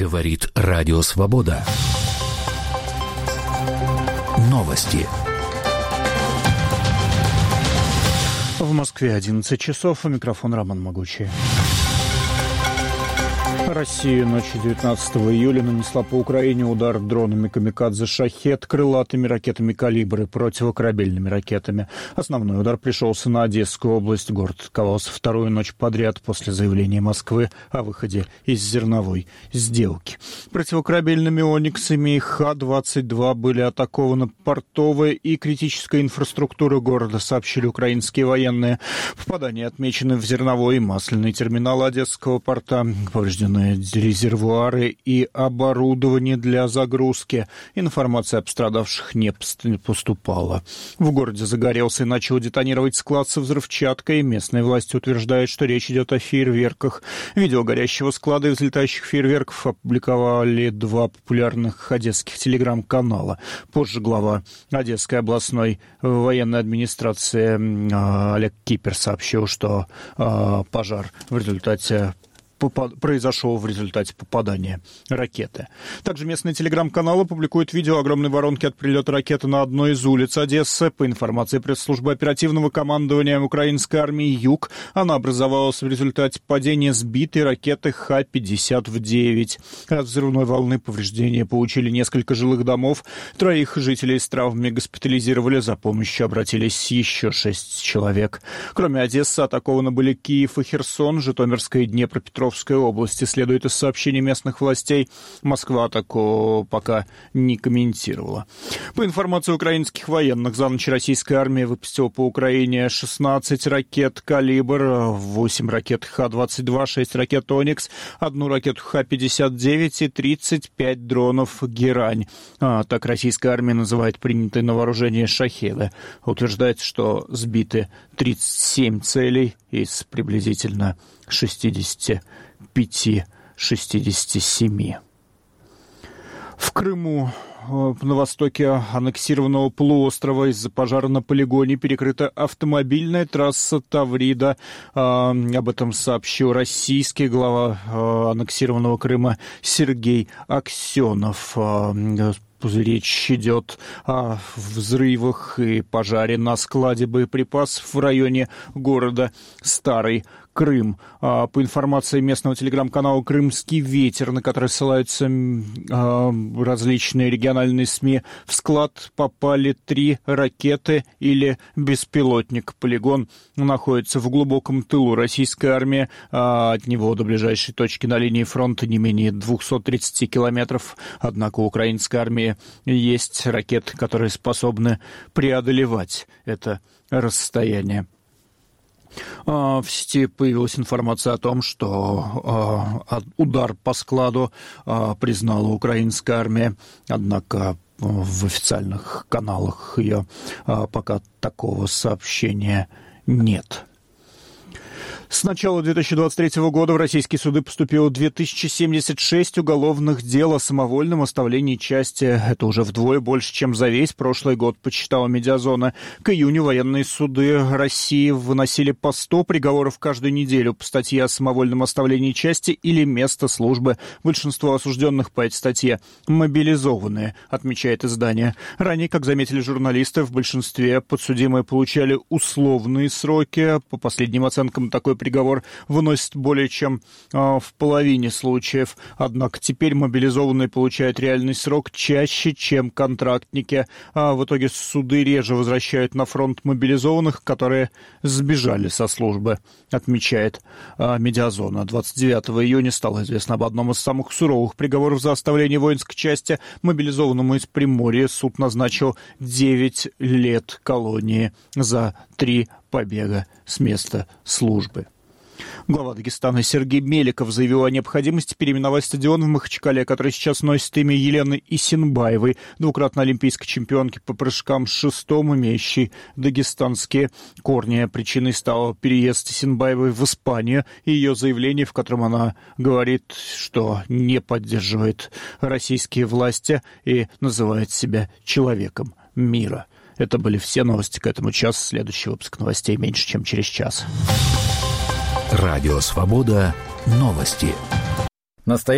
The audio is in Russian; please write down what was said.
Говорит Радио Свобода. Новости. В Москве 11 часов. У микрофона Роман Могучий. Россия ночью 19 июля нанесла по Украине удар дронами «Камикадзе Шахед», крылатыми ракетами «Калибр» и противокорабельными ракетами. Основной удар пришелся на Одесскую область. Город атаковался вторую ночь подряд после заявления Москвы о выходе из зерновой сделки. Противокорабельными «Ониксами» и Х-22 были атакованы портовая и критическая инфраструктура города, сообщили украинские военные. Попадания отмечены в зерновой и масляный терминал Одесского порта. Повреждены резервуары и оборудование для загрузки. Информация о пострадавших не поступала. В городе загорелся и начал детонировать склад со взрывчаткой. Местные власти утверждают, что речь идет о фейерверках. Видео горящего склада и взлетающих фейерверков опубликовали два популярных одесских телеграм-канала. Позже глава Одесской областной военной администрации Олег Кипер сообщил, что пожар произошел в результате попадания ракеты. Также местные телеграм-каналы публикуют видео огромной воронки от прилета ракеты на одной из улиц Одессы. По информации пресс-службы оперативного командования украинской армии «Юг», она образовалась в результате падения сбитой ракеты Х-59. От взрывной волны повреждения получили несколько жилых домов. 3 жителей с травмами госпитализировали. За помощью обратились еще 6 человек. Кроме Одессы атакованы были Киев и Херсон, Житомирская и Днепропетровская области, следует из сообщений местных властей. Москва атаку пока не комментировала. По информации украинских военных, за ночь российская армия выпустила по Украине 16 ракет «Калибр», 8 ракет Х-22, 6 ракет «Оникс», 1 ракету Х-59 и 35 дронов «Герань». Так российская армия называет принятые на вооружение «Шахеды». Утверждается, что сбиты 37 целей из приблизительно 65-67. В Крыму, на востоке аннексированного полуострова, из-за пожара на полигоне перекрыта автомобильная трасса Таврида. Об этом сообщил российский глава аннексированного Крыма Сергей Аксенов. Речь идет о взрывах и пожаре на складе боеприпасов в районе города Старый Крым. По информации местного телеграм-канала «Крымский ветер», на который ссылаются различные региональные СМИ, в склад попали 3 ракеты или беспилотник. Полигон находится в глубоком тылу российской армии. От него до ближайшей точки на линии фронта не менее 230 километров. Однако у украинской армии есть ракеты, которые способны преодолевать это расстояние. В сети появилась информация о том, что удар по складу признала украинская армия, однако в официальных каналах ее пока такого сообщения нет. С начала 2023 года в российские суды поступило 2076 уголовных дел о самовольном оставлении части. Это уже вдвое больше, чем за весь прошлый год, подсчитала Медиазона. К июню военные суды России выносили по 100 приговоров каждую неделю по статье о самовольном оставлении части или места службы. Большинство осужденных по этой статье мобилизованные, отмечает издание. Ранее, как заметили журналисты, в большинстве подсудимые получали условные сроки. По последним оценкам, такой приговор выносит более чем в половине случаев. Однако теперь мобилизованные получают реальный срок чаще, чем контрактники. В итоге суды реже возвращают на фронт мобилизованных, которые сбежали со службы, отмечает Медиазона. 29 июня стало известно об одном из самых суровых приговоров за оставление воинской части. Мобилизованному из Приморья суд назначил 9 лет колонии за 3 побега с места службы. Глава Дагестана Сергей Меликов заявил о необходимости переименовать стадион в Махачкале, который сейчас носит имя Елены Исенбаевой, двукратной олимпийской чемпионки по прыжкам с шестом, имеющей дагестанские корни. Причиной стал переезд Исенбаевой в Испанию и ее заявление, в котором она говорит, что не поддерживает российские власти и называет себя человеком мира. Это были все новости к этому часу. Следующий выпуск новостей меньше, чем через час. Радио Свобода. Новости.